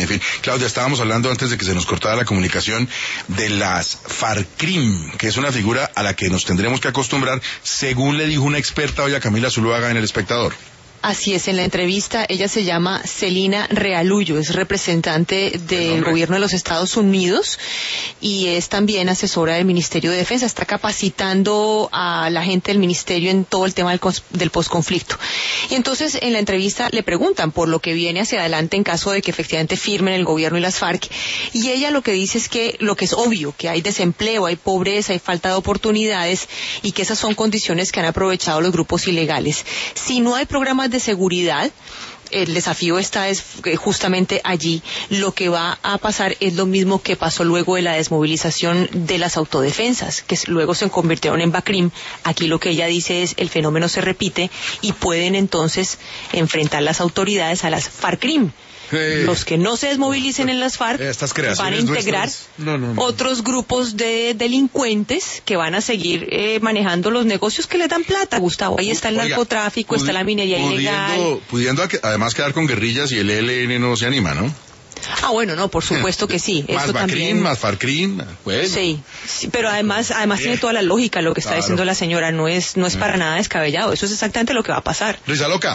En fin, Claudia, estábamos hablando antes de que se nos cortara la comunicación de las FARC-CRIM, que es una figura a la que nos tendremos que acostumbrar, según le dijo una experta hoy a Camila Zuluaga en El Espectador. Así es, en la entrevista ella se llama Celina Realullo, es representante del gobierno de los Estados Unidos y es también asesora del Ministerio de Defensa, está capacitando a la gente del ministerio en todo el tema del posconflicto. Y entonces en la entrevista le preguntan por lo que viene hacia adelante en caso de que efectivamente firmen el gobierno y las FARC, y ella lo que dice es que lo que es obvio, que hay desempleo, hay pobreza, hay falta de oportunidades y que esas son condiciones que han aprovechado los grupos ilegales. Si no hay programas de seguridad, el desafío está justamente allí. Lo que va a pasar es lo mismo que pasó luego de la desmovilización de las autodefensas, que luego se convirtieron en BACRIM. Aquí lo que ella dice es el fenómeno se repite y pueden entonces enfrentar las autoridades a las FARC-CRIM. Los que no se desmovilicen en las FARC van a integrar otros grupos de delincuentes que van a seguir manejando los negocios que les dan plata, Gustavo. Ahí está el narcotráfico, está la minería ilegal. Pudiendo además quedar con guerrillas y el ELN no se anima, ¿no? Ah, bueno, no, por supuesto que sí. Más BACRIM, más FARC-CRIM, bueno. Sí, pero además tiene toda la lógica lo que está diciendo la señora, no es para nada descabellado, eso es exactamente lo que va a pasar. Risa loca.